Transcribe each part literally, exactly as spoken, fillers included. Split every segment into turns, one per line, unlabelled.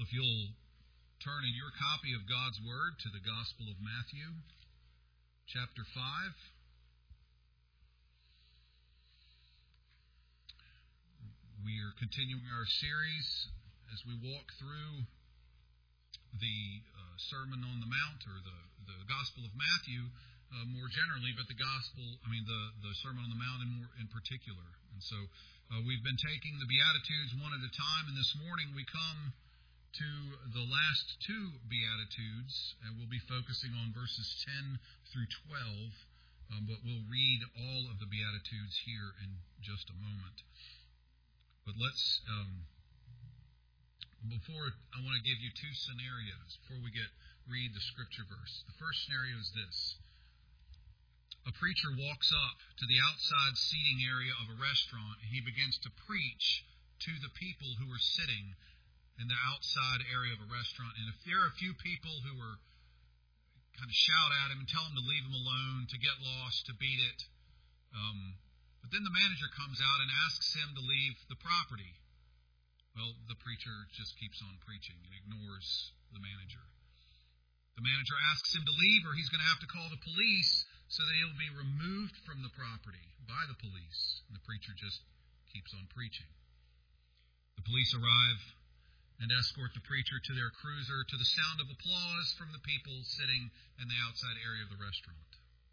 If you'll turn in your copy of God's Word to the Gospel of Matthew, chapter five. We are continuing our series as we walk through the uh, Sermon on the Mount, or the, the Gospel of Matthew uh, more generally, but the Gospel, I mean the, the Sermon on the Mount in, more, in particular. And so uh, we've been taking the Beatitudes one at a time, and this morning we come to the last two Beatitudes, and we'll be focusing on verses ten through twelve, um, but we'll read all of the Beatitudes here in just a moment. But let's, um, before, I want to give you two scenarios before we get read the scripture verse. The first scenario is this. A preacher walks up to the outside seating area of a restaurant, and he begins to preach to the people who are sitting in the outside area of a restaurant. And if there are a few people who are kind of shout at him and tell him to leave him alone, to get lost, to beat it, um, but then the manager comes out and asks him to leave the property. Well, the preacher just keeps on preaching and ignores the manager. The manager asks him to leave, or he's going to have to call the police so that he'll be removed from the property by the police. And the preacher just keeps on preaching. The police arrive and escort the preacher to their cruiser to the sound of applause from the people sitting in the outside area of the restaurant.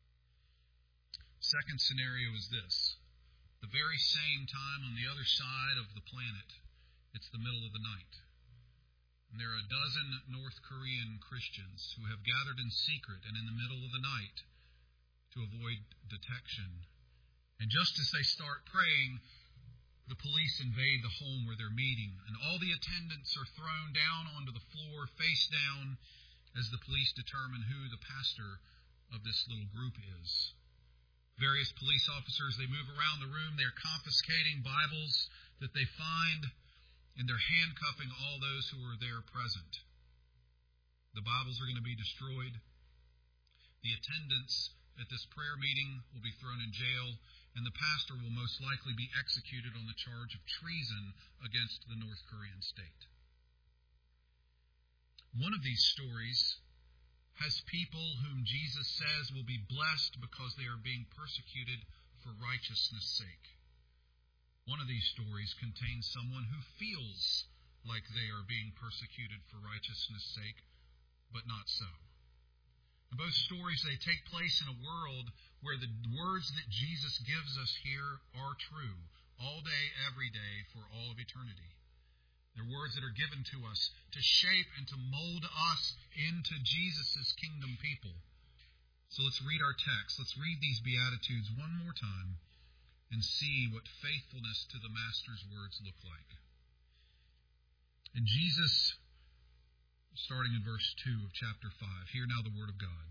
Second scenario is this. The very same time on the other side of the planet, it's the middle of the night. And there are a dozen North Korean Christians who have gathered in secret and in the middle of the night to avoid detection. And just as they start praying, the police invade the home where they're meeting, and all the attendants are thrown down onto the floor, face down, as the police determine who the pastor of this little group is. Various police officers, they move around the room, they're confiscating Bibles that they find, and they're handcuffing all those who are there present. The Bibles are going to be destroyed. The attendants at this prayer meeting will be thrown in jail, and the pastor will most likely be executed on the charge of treason against the North Korean state. One of these stories has people whom Jesus says will be blessed because they are being persecuted for righteousness' sake. One of these stories contains someone who feels like they are being persecuted for righteousness' sake, but not so. In both stories, they take place in a world where the words that Jesus gives us here are true, all day, every day, for all of eternity. They're words that are given to us to shape and to mold us into Jesus' kingdom people. So let's read our text. Let's read these Beatitudes one more time and see what faithfulness to the Master's words look like. And Jesus, starting in verse two of chapter five, hear now the word of God.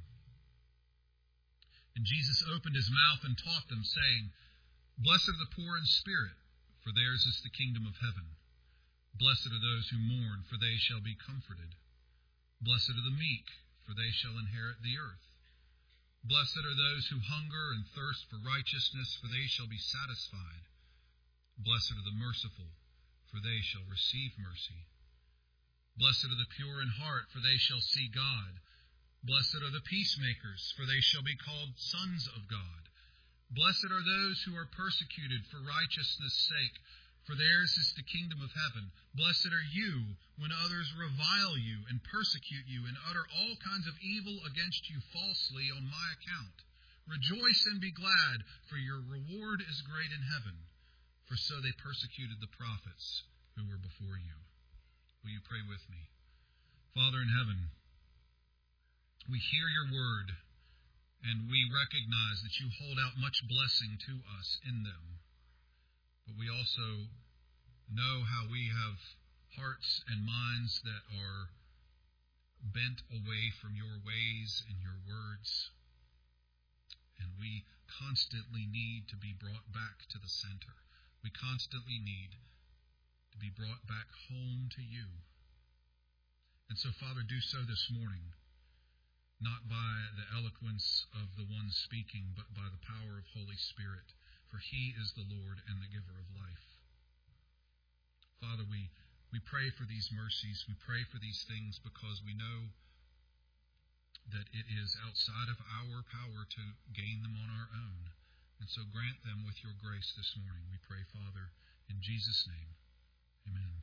And Jesus opened his mouth and taught them, saying, Blessed are the poor in spirit, for theirs is the kingdom of heaven. Blessed are those who mourn, for they shall be comforted. Blessed are the meek, for they shall inherit the earth. Blessed are those who hunger and thirst for righteousness, for they shall be satisfied. Blessed are the merciful, for they shall receive mercy. Blessed are the pure in heart, for they shall see God. Blessed are the peacemakers, for they shall be called sons of God. Blessed are those who are persecuted for righteousness' sake, for theirs is the kingdom of heaven. Blessed are you when others revile you and persecute you and utter all kinds of evil against you falsely on my account. Rejoice and be glad, for your reward is great in heaven. For so they persecuted the prophets who were before you. Will you pray with me? Father in heaven, we hear your word, and we recognize that you hold out much blessing to us in them. But we also know how we have hearts and minds that are bent away from your ways and your words. And we constantly need to be brought back to the center. We constantly need to be brought back home to you. And so, Father, do so this morning, not by the eloquence of the one speaking, but by the power of Holy Spirit, for he is the Lord and the giver of life. Father, we We pray for these mercies. We pray for these things because we know that it is outside of our power to gain them on our own. And so grant them with your grace this morning, we pray, Father, in Jesus' name. Amen.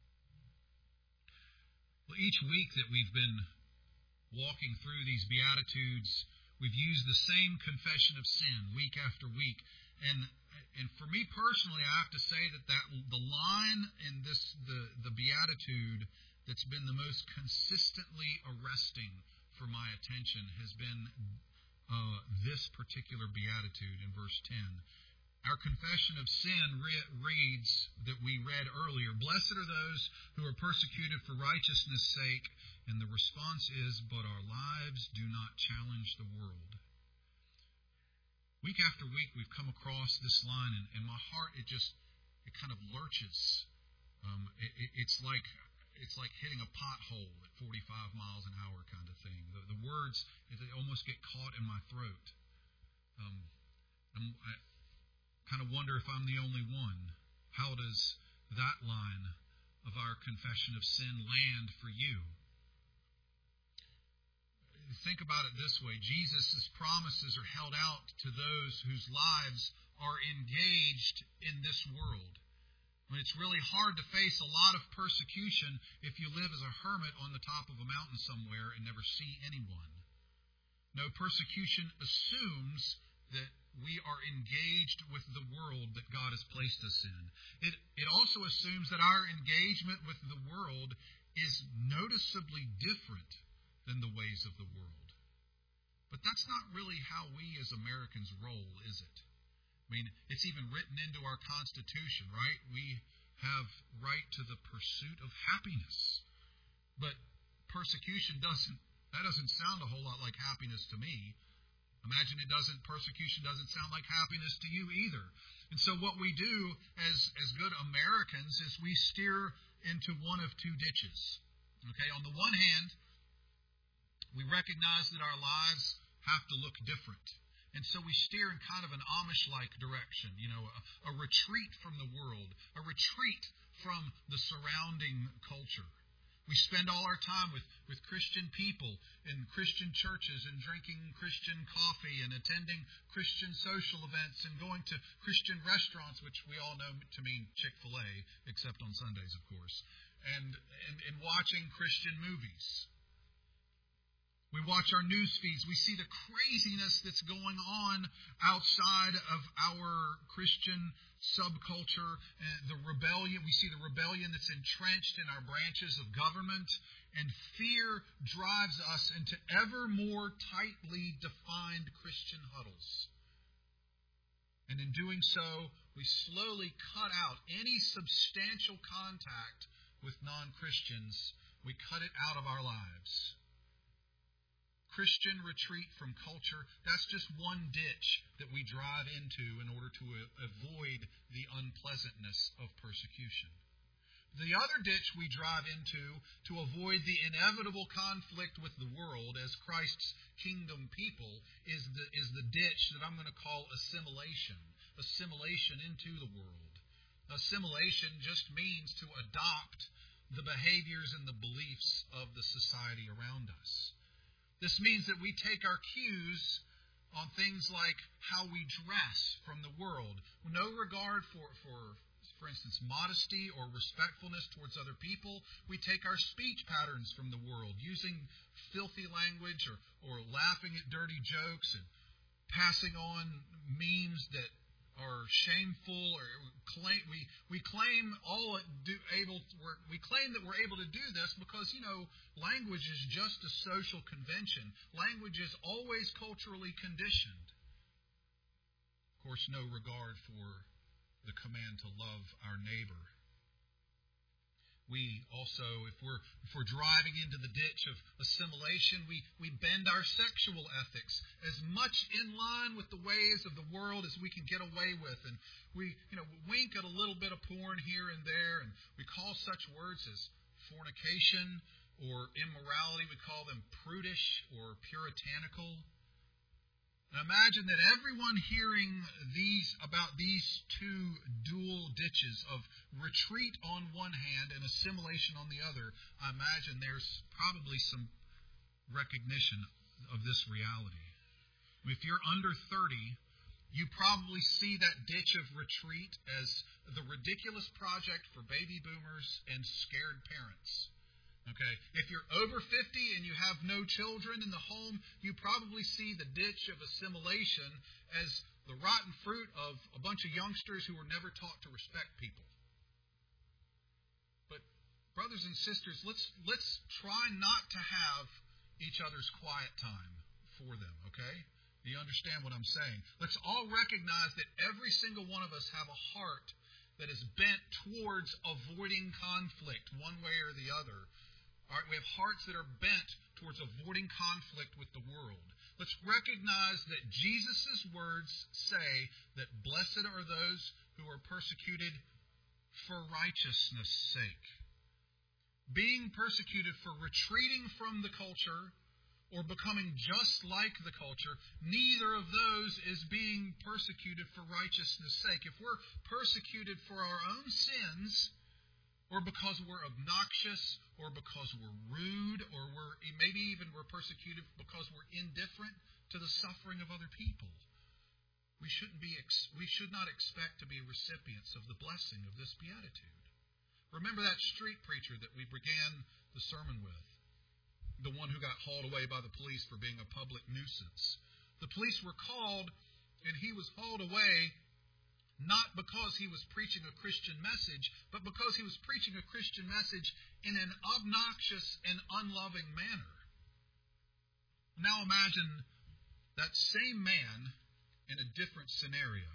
Well, each week that we've been walking through these Beatitudes, we've used the same confession of sin week after week. And and for me personally, I have to say that, that the line in this the, the Beatitude that's been the most consistently arresting for my attention has been uh, this particular Beatitude in verse ten. Our confession of sin re- reads that we read earlier, "Blessed are those who are persecuted for righteousness' sake," and the response is, "But our lives do not challenge the world." Week after week, we've come across this line, and, and my heart, it just, it kind of lurches. Um, it, it, it's like it's like hitting a pothole at forty-five miles an hour kind of thing. The, the words, they almost get caught in my throat. Um, I'm, I kind of wonder if I'm the only one. How does that line of our confession of sin land for you? Think about it this way. Jesus' promises are held out to those whose lives are engaged in this world. I mean, it's really hard to face a lot of persecution if you live as a hermit on the top of a mountain somewhere and never see anyone. No, persecution assumes that we are engaged with the world that God has placed us in. It, it also assumes that our engagement with the world is noticeably different than the ways of the world. But that's not really how we as Americans roll, is it? I mean, it's even written into our Constitution, right? We have right to the pursuit of happiness. But persecution doesn't, that doesn't sound a whole lot like happiness to me. Imagine it doesn't, persecution doesn't sound like happiness to you either. And so what we do as, as good Americans is we steer into one of two ditches. Okay, on the one hand, we recognize that our lives have to look different. And so we steer in kind of an Amish-like direction, you know, a, a retreat from the world, a retreat from the surrounding culture. We spend all our time with, with Christian people in Christian churches and drinking Christian coffee and attending Christian social events and going to Christian restaurants, which we all know to mean Chick-fil-A, except on Sundays, of course, and, and, and watching Christian movies. We watch our news feeds. We see the craziness that's going on outside of our Christian subculture, and the rebellion. We see the rebellion that's entrenched in our branches of government, and fear drives us into ever more tightly defined Christian huddles. And in doing so, we slowly cut out any substantial contact with non-Christians. We cut it out of our lives. Christian retreat from culture, that's just one ditch that we drive into in order to avoid the unpleasantness of persecution. The other ditch we drive into to avoid the inevitable conflict with the world as Christ's kingdom people is the, is the ditch that I'm going to call assimilation. Assimilation into the world. Assimilation just means to adopt the behaviors and the beliefs of the society around us. This means that we take our cues on things like how we dress from the world. No regard for, for, for instance, modesty or respectfulness towards other people. We take our speech patterns from the world, using filthy language or, or laughing at dirty jokes and passing on memes that are shameful, or claim, we we claim all do able we're, we claim that we're able to do this because, you know, language is just a social convention. Language is always culturally conditioned. Of course, no regard for the command to love our neighbor. We also, if we're if we're driving into the ditch of assimilation, we, we bend our sexual ethics as much in line with the ways of the world as we can get away with. And we, you know, wink at a little bit of porn here and there, and we call such words as fornication or immorality, we call them prudish or puritanical.
And imagine that everyone hearing these about these two dual ditches of retreat on one hand and assimilation on the other, I imagine there's probably some recognition of this reality. If you're under thirty, you probably see that ditch of retreat as the ridiculous project for baby boomers and scared parents. Okay, if you're over fifty and you have no children in the home, you probably see the ditch of assimilation as the rotten fruit of a bunch of youngsters who were never taught to respect people. But brothers and sisters, let's let's try not to have each other's quiet time for them, okay? Do you understand what I'm saying? Let's all recognize that every single one of us have a heart that is bent towards avoiding conflict one way or the other. All right, we have hearts that are bent towards avoiding conflict with the world. Let's recognize that Jesus' words say that blessed are those who are persecuted for righteousness' sake. Being persecuted for retreating from the culture or becoming just like the culture, neither of those is being persecuted for righteousness' sake. If we're persecuted for our own sins, or because we're obnoxious, or because we're rude, or we're maybe even we're persecuted because we're indifferent to the suffering of other people, we shouldn't be we should not expect to be recipients of the blessing of this beatitude. Remember that street preacher that we began the sermon with, the one who got hauled away by the police for being a public nuisance. The police were called, and he was hauled away not because he was preaching a Christian message, but because he was preaching a Christian message in an obnoxious and unloving manner. Now imagine that same man in a different scenario.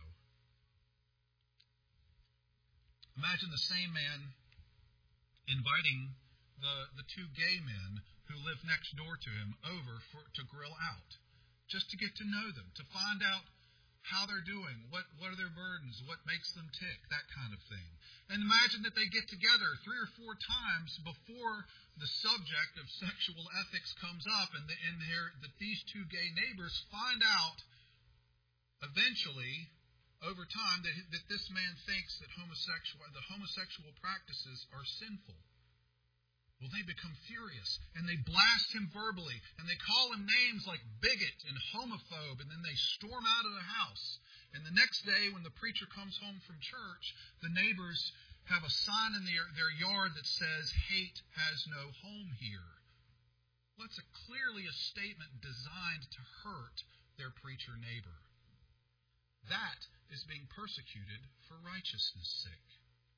Imagine the same man inviting the, the two gay men who live next door to him over for, to grill out, just to get to know them, to find out how they're doing, what, what are their burdens, what makes them tick, that kind of thing. And imagine that they get together three or four times before the subject of sexual ethics comes up, and, the, and that these two gay neighbors find out eventually, over time, that, that this man thinks that homosexual, the homosexual practices are sinful. Well, they become furious, and they blast him verbally, and they call him names like bigot and homophobe, and then they storm out of the house. And the next day, when the preacher comes home from church, the neighbors have a sign in their, their yard that says, "Hate has no home here." Well, that's a, clearly a statement designed to hurt their preacher neighbor. That is being persecuted for righteousness' sake.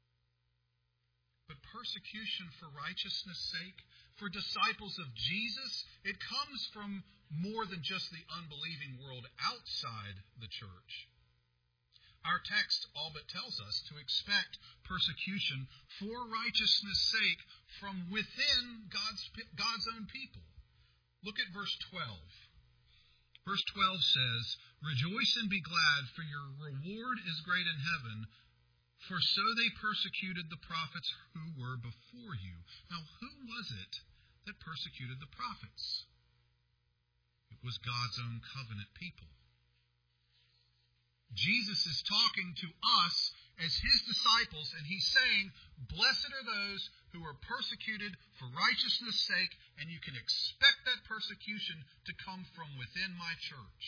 But persecution for righteousness' sake, for disciples of Jesus, it comes from more than just the unbelieving world outside the church. Our text all but tells us to expect persecution for righteousness' sake from within God's, God's own people. Look at verse twelve. Verse twelve says, "Rejoice and be glad, for your reward is great in heaven, for so they persecuted the prophets who were before you." Now, who was it that persecuted the prophets? It was God's own covenant people. Jesus is talking to us as His disciples, and He's saying, blessed are those who are persecuted for righteousness' sake, and you can expect that persecution to come from within my church.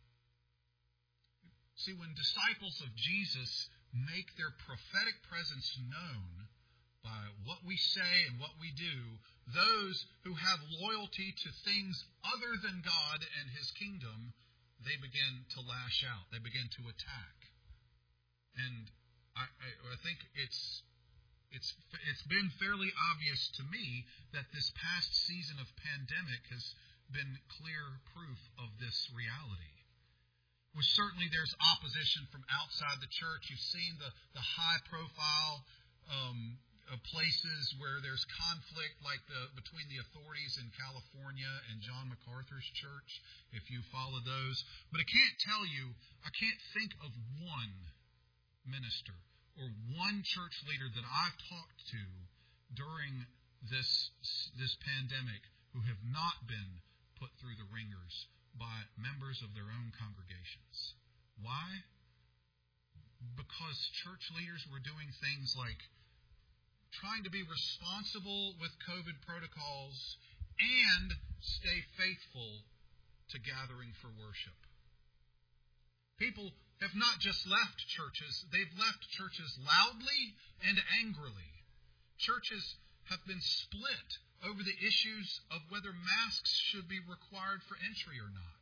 See, when disciples of Jesus make their prophetic presence known by what we say and what we do, those who have loyalty to things other than God and His kingdom, they begin to lash out. They begin to attack. And I, I, I think it's it's it's been fairly obvious to me that this past season of pandemic has been clear proof of this reality. Well, certainly there's opposition from outside the church. You've seen the, the high-profile um, uh, places where there's conflict, like the between the authorities in California and John MacArthur's church, if you follow those. But I can't tell you, I can't think of one minister or one church leader that I've talked to during this this pandemic who have not been put through the ringers by members of their own congregations. Why? Because church leaders were doing things like trying to be responsible with COVID protocols and stay faithful to gathering for worship. People have not just left churches, they've left churches loudly and angrily. Churches have been split over the issues of whether masks should be required for entry or not.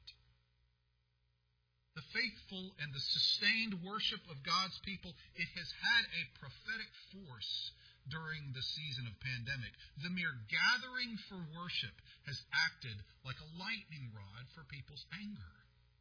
The faithful and the sustained worship of God's people, it has had a prophetic force during the season of pandemic. The mere gathering for worship has acted like a lightning rod for people's anger.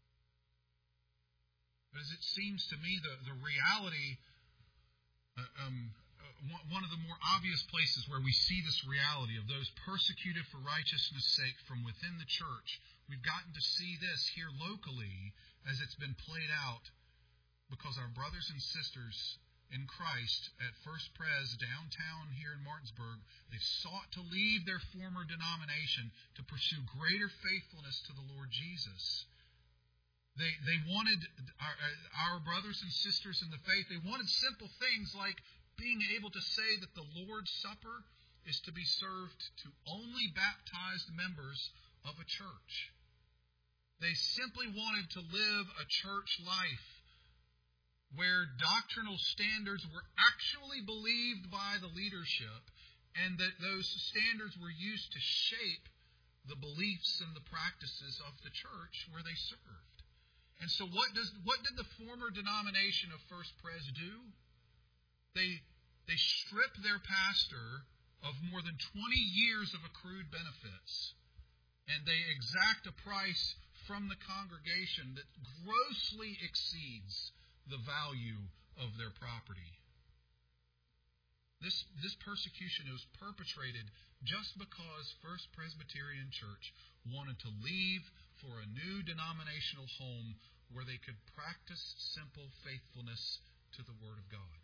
But as it seems to me, the, the reality, uh, um, uh, one of the more obvious places where we see this reality of those persecuted for righteousness' sake from within the church, we've gotten to see this here locally as it's been played out because our brothers and sisters in Christ at First Pres downtown here in Martinsburg, they've sought to leave their former denomination to pursue greater faithfulness to the Lord Jesus. They they wanted, our, our brothers and sisters in the faith, they wanted simple things like being able to say that the Lord's Supper is to be served to only baptized members of a church. They simply wanted to live a church life where doctrinal standards were actually believed by the leadership and that those standards were used to shape the beliefs and the practices of the church where they served. And so what does what did the former denomination of First Pres do? They they stripped their pastor of more than twenty years of accrued benefits, and they exact a price from the congregation that grossly exceeds the value of their property. This, this persecution was perpetrated just because First Presbyterian Church wanted to leave for a new denominational home where they could practice simple faithfulness to the Word of God.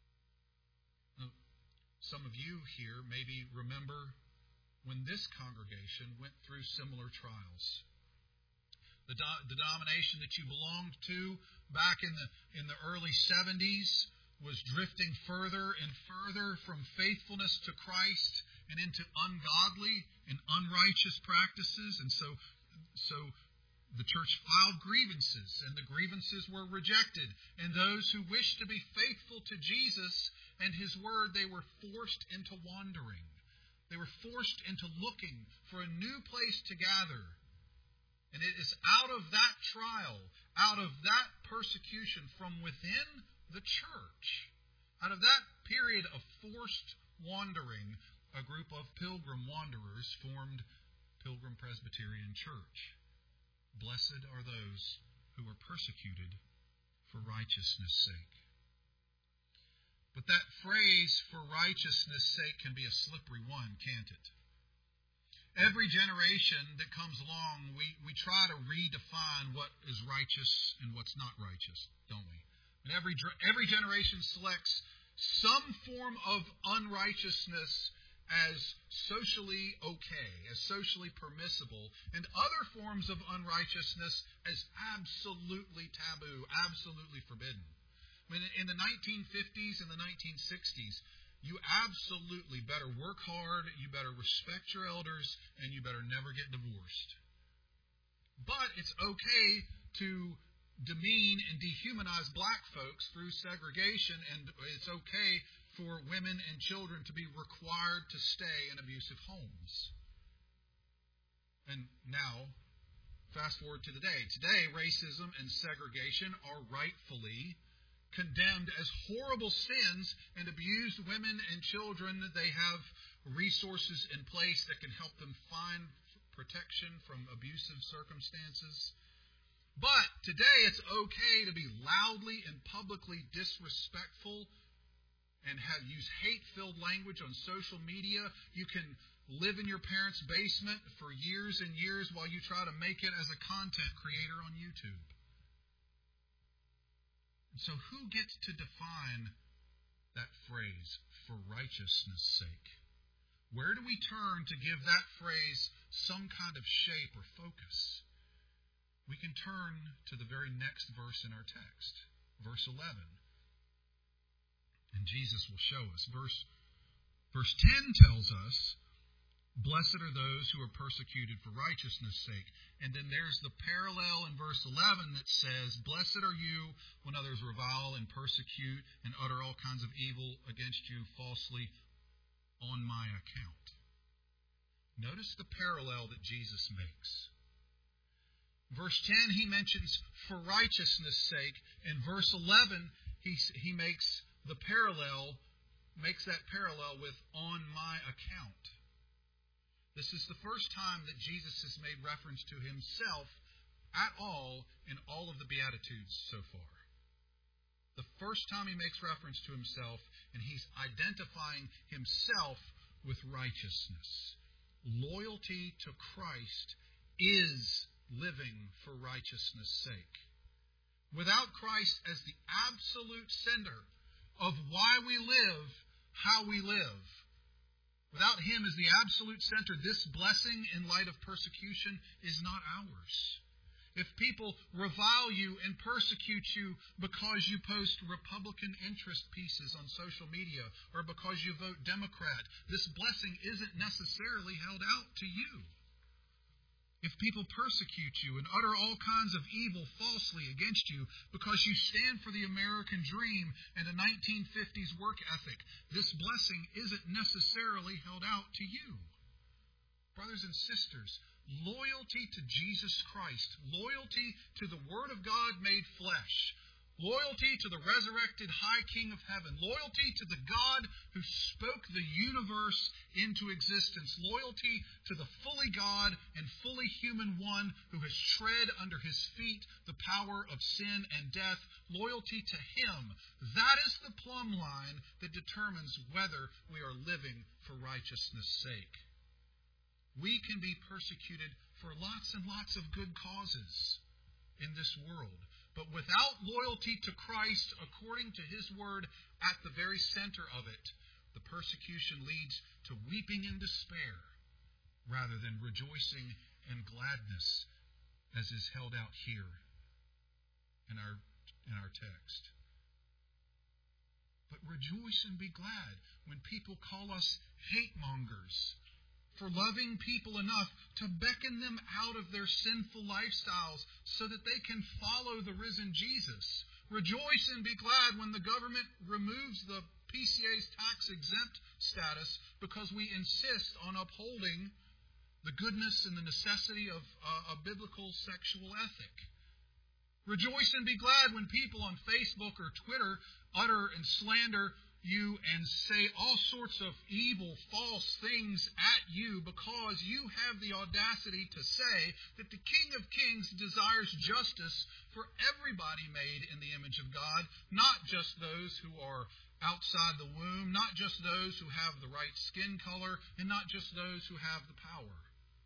Now, some of you here maybe remember when this congregation went through similar trials. The, do- the denomination that you belonged to back in the in the early seventies was drifting further and further from faithfulness to Christ and into ungodly and unrighteous practices. And so, so the church filed grievances, and the grievances were rejected. And those who wished to be faithful to Jesus and His Word, they were forced into wandering. They were forced into looking for a new place to gather. And it is out of that trial, out of that persecution from within the church, out of that period of forced wandering, a group of pilgrim wanderers formed Pilgrim Presbyterian Church. Blessed are those who are persecuted for righteousness' sake. But that phrase, for righteousness' sake, can be a slippery one, can't it? Every generation that comes along, we, we try to redefine what is righteous and what's not righteous, don't we? And every every generation selects some form of unrighteousness as socially okay, as socially permissible, and other forms of unrighteousness as absolutely taboo, absolutely forbidden. I mean, in the nineteen fifties and the nineteen sixties, you absolutely better work hard, you better respect your elders, and you better never get divorced. But it's okay to demean and dehumanize black folks through segregation, and it's okay for women and children to be required to stay in abusive homes. And now, fast forward to today. Today, racism and segregation are rightfully condemned as horrible sins, and abused women and children, they have resources in place that can help them find protection from abusive circumstances. But today it's okay to be loudly and publicly disrespectful and have use hate-filled language on social media. You can live in your parents' basement for years and years while you try to make it as a content creator on YouTube. So who gets to define that phrase, for righteousness' sake? Where do we turn to give that phrase some kind of shape or focus? we can turn to the very next verse in our text, verse eleven. And Jesus will show us. Verse, verse ten tells us, blessed are those who are persecuted for righteousness' sake. And then there's the parallel in verse eleven that says, blessed are you when others revile and persecute and utter all kinds of evil against you falsely on my account. Notice the parallel that Jesus makes. Verse ten, he mentions for righteousness' sake. In verse eleven, he, he makes the parallel, makes that parallel with on my account. This is the first time that Jesus has made reference to himself at all in all of the Beatitudes so far. The first time he makes reference to himself, and he's identifying himself with righteousness. Loyalty to Christ is living for righteousness' sake. Without Christ as the absolute center of why we live, how we live, without Him as the absolute center, this blessing in light of persecution is not ours. If people revile you and persecute you because you post Republican interest pieces on social media or because you vote Democrat, this blessing isn't necessarily held out to you. If people persecute you and utter all kinds of evil falsely against you because you stand for the American dream and a nineteen fifties work ethic, this blessing isn't necessarily held out to you. Brothers and sisters, loyalty to Jesus Christ, loyalty to the Word of God made flesh, loyalty to the resurrected High King of Heaven, loyalty to the God who spoke the universe into existence, loyalty to the fully God and fully human one who has tread under His feet the power of sin and death, loyalty to Him. That is the plumb line that determines whether we are living for righteousness' sake. We can be persecuted for lots and lots of good causes in this world. But without loyalty to Christ, according to His Word, at the very center of it, the persecution leads to weeping in despair rather than rejoicing and gladness, as is held out here in our, in our text. But rejoice and be glad when people call us hate mongers, for loving people enough to beckon them out of their sinful lifestyles so that they can follow the risen Jesus. Rejoice and be glad when the government removes the P C A's tax-exempt status because we insist on upholding the goodness and the necessity of uh, a biblical sexual ethic. Rejoice and be glad when people on Facebook or Twitter utter and slander you and say all sorts of evil, false things at you because you have the audacity to say that the King of Kings desires justice for everybody made in the image of God, not just those who are outside the womb, not just those who have the right skin color, and not just those who have the power.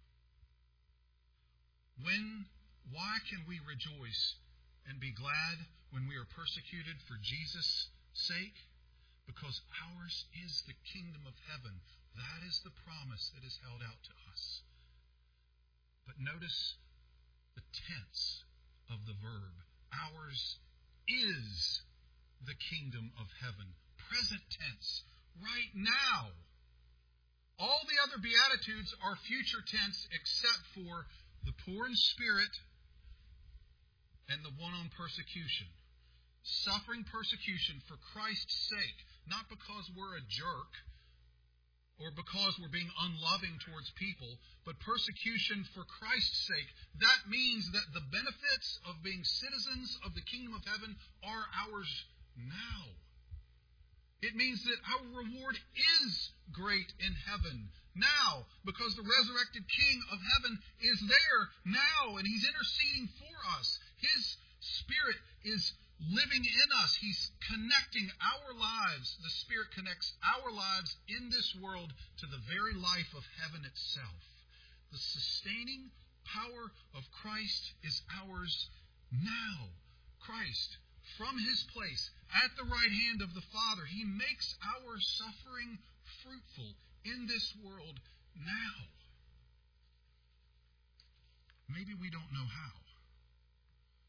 When, why can we rejoice and be glad when we are persecuted for Jesus' sake? Because ours is the kingdom of heaven. That is the promise that is held out to us. But notice the tense of the verb. Ours is the kingdom of heaven. Present tense. Right now. All the other Beatitudes are future tense except for the poor in spirit and the one on persecution. Suffering persecution for Christ's sake, not because we're a jerk or because we're being unloving towards people, but persecution for Christ's sake. That means that the benefits of being citizens of the kingdom of heaven are ours now. It means that our reward is great in heaven now, because the resurrected King of heaven is there now, and He's interceding for us. His Spirit is living in us. He's connecting our lives. The Spirit connects our lives in this world to the very life of heaven itself. The sustaining power of Christ is ours now. Christ, from His place at the right hand of the Father, He makes our suffering fruitful in this world now. Maybe we don't know how.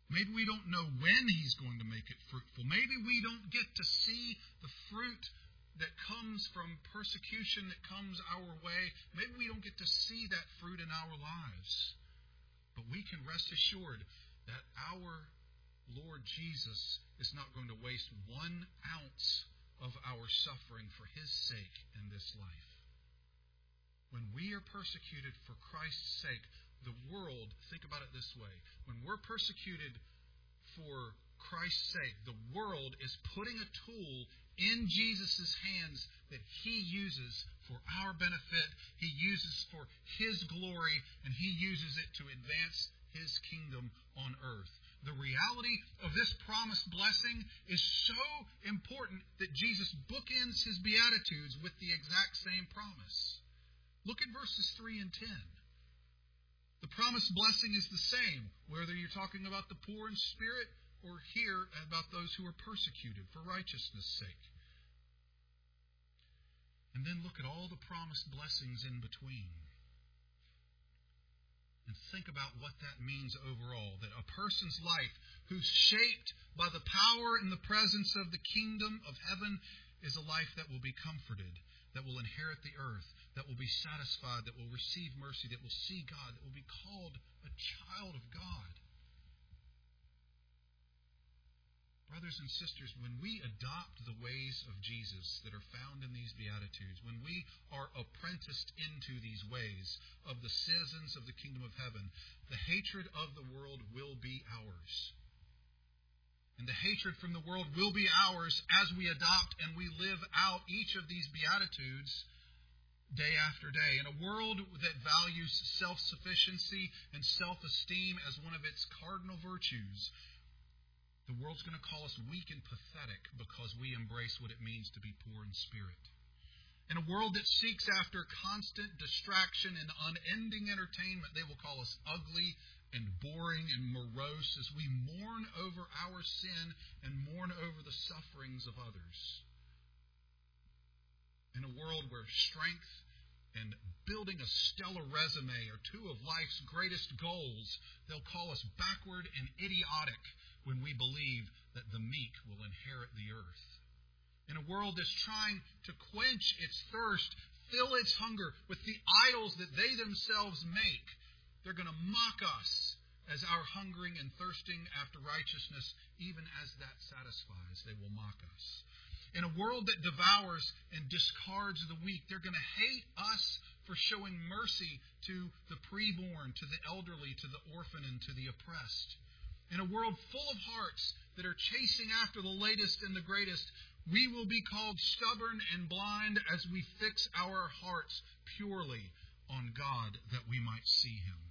Maybe we don't know when He's going to make it fruitful. Maybe we don't get to see the fruit that comes from persecution that comes our way. Maybe we don't get to see that fruit in our lives. But we can rest assured that our Lord Jesus is not going to waste one ounce of our suffering for His sake in this life. When we are persecuted for Christ's sake, the world, think about it this way, when we're persecuted for Christ's sake, the world is putting a tool in Jesus' hands that He uses for our benefit, He uses for His glory, and He uses it to advance His kingdom on earth. The reality of this promised blessing is so important that Jesus bookends His Beatitudes with the exact same promise. Look at verses three and ten. The promised blessing is the same, whether you're talking about the poor in spirit or here about those who are persecuted for righteousness' sake. And then look at all the promised blessings in between. And think about what that means overall. That a person's life who's shaped by the power and the presence of the kingdom of heaven is a life that will be comforted, that will inherit the earth, that will be satisfied, that will receive mercy, that will see God, that will be called a child of God. Brothers and sisters, when we adopt the ways of Jesus that are found in these Beatitudes, when we are apprenticed into these ways of the citizens of the kingdom of heaven, the hatred of the world will be ours. And the hatred from the world will be ours as we adopt and we live out each of these Beatitudes day after day. In a world that values self-sufficiency and self-esteem as one of its cardinal virtues, the world's going to call us weak and pathetic because we embrace what it means to be poor in spirit. In a world that seeks after constant distraction and unending entertainment, they will call us ugly and boring and morose as we mourn over our sin and mourn over the sufferings of others. In a world where strength and building a stellar resume are two of life's greatest goals, they'll call us backward and idiotic when we believe that the meek will inherit the earth. In a world that's trying to quench its thirst, fill its hunger with the idols that they themselves make, they're going to mock us as our hungering and thirsting after righteousness, even as that satisfies, they will mock us. In a world that devours and discards the weak, they're going to hate us for showing mercy to the preborn, to the elderly, to the orphan, and to the oppressed. In a world full of hearts that are chasing after the latest and the greatest, we will be called stubborn and blind as we fix our hearts purely on God that we might see Him.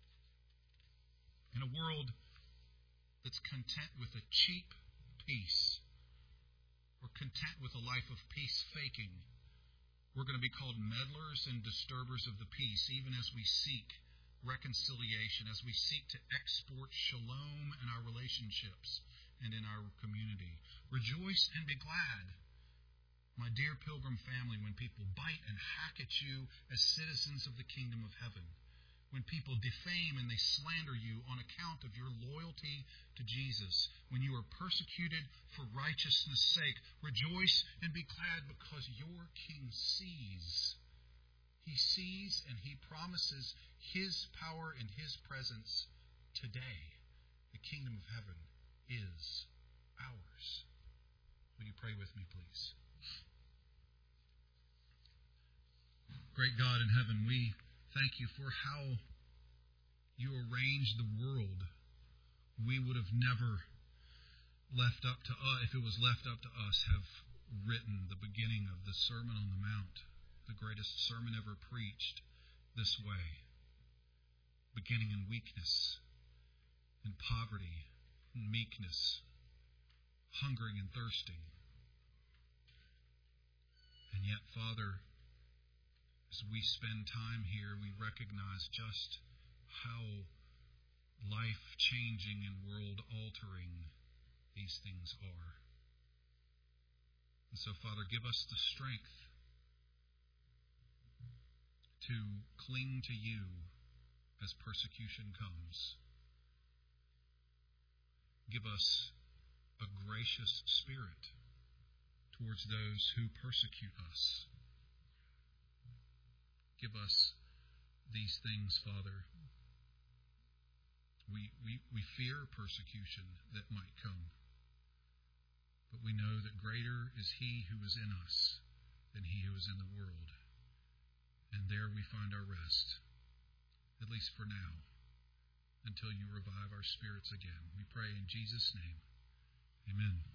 In a world that's content with a cheap peace, or content with a life of peace faking, we're going to be called meddlers and disturbers of the peace, even as we seek reconciliation, as we seek to export shalom in our relationships and in our community. Rejoice and be glad, my dear pilgrim family, when people bite and hack at you as citizens of the kingdom of heaven. When people defame and they slander you on account of your loyalty to Jesus. When you are persecuted for righteousness' sake, rejoice and be glad because your King sees. He sees and He promises His power and His presence today. The kingdom of heaven is ours. Will you pray with me, please? Great God in heaven, we thank You for how You arranged the world. We would have never left up to us, if it was left up to us, have written the beginning of the Sermon on the Mount, the greatest sermon ever preached, this way. Beginning in weakness, in poverty, in meekness, hungering and thirsting. And yet, Father, as we spend time here, we recognize just how life-changing and world-altering these things are. And so, Father, give us the strength to cling to You as persecution comes.
Give us a gracious spirit towards those who persecute us. Give us these things, Father. We, we, we fear persecution that might come, but we know that greater is He who is in us than he who is in the world. And there we find our rest, at least for now, until you revive our spirits again. We pray in Jesus' name. Amen.